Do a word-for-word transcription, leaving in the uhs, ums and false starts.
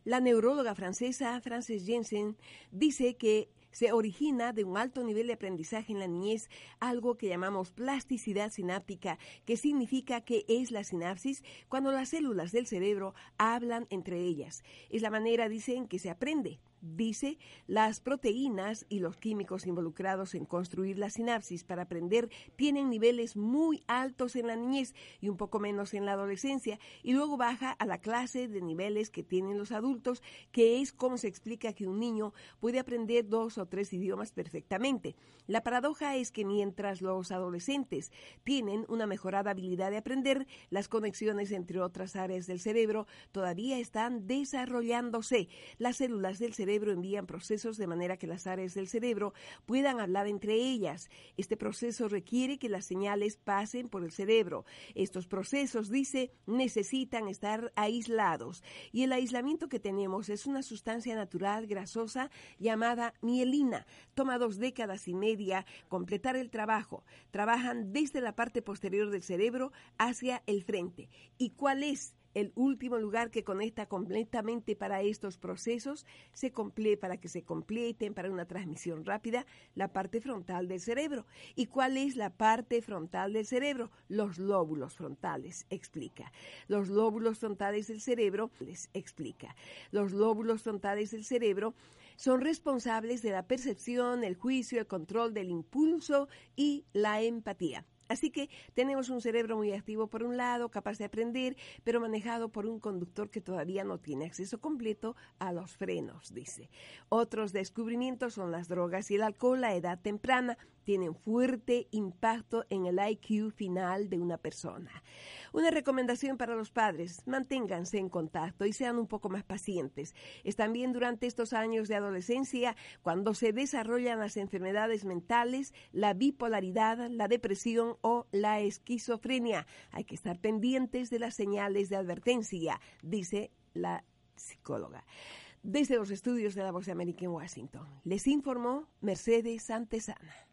La neuróloga francesa Frances Jensen dice que se origina de un alto nivel de aprendizaje en la niñez, algo que llamamos plasticidad sináptica, que significa que es la sinapsis cuando las células del cerebro hablan entre ellas. Es la manera, dicen, que se aprende. Dice, las proteínas y los químicos involucrados en construir la sinapsis para aprender tienen niveles muy altos en la niñez y un poco menos en la adolescencia, y luego baja a la clase de niveles que tienen los adultos, que es como se explica que un niño puede aprender dos o tres idiomas perfectamente. La paradoja es que mientras los adolescentes tienen una mejorada habilidad de aprender, las conexiones entre otras áreas del cerebro todavía están desarrollándose. Las células del cerebro envían procesos de manera que las áreas del cerebro puedan hablar entre ellas. Este proceso requiere que las señales pasen por el cerebro. Estos procesos, dice, necesitan estar aislados. Y el aislamiento que tenemos es una sustancia natural grasosa llamada mielina. Toma dos décadas y media completar el trabajo. Trabajan desde la parte posterior del cerebro hacia el frente. ¿Y cuál es el último lugar que conecta completamente para estos procesos? Se comple- para que se completen, para una transmisión rápida, la parte frontal del cerebro. ¿Y cuál es la parte frontal del cerebro? Los lóbulos frontales, explica. Los lóbulos frontales del cerebro, les explica. Los lóbulos frontales del cerebro son responsables de la percepción, el juicio, el control del impulso y la empatía. Así que tenemos un cerebro muy activo por un lado, capaz de aprender, pero manejado por un conductor que todavía no tiene acceso completo a los frenos, dice. Otros descubrimientos son las drogas y el alcohol a edad temprana. Tienen fuerte impacto en el I Q final de una persona. Una recomendación para los padres: manténganse en contacto y sean un poco más pacientes. Es también durante estos años de adolescencia cuando se desarrollan las enfermedades mentales, la bipolaridad, la depresión o la esquizofrenia. Hay que estar pendientes de las señales de advertencia, dice la psicóloga. Desde los estudios de La Voz de América en Washington, les informó Mercedes Santesana.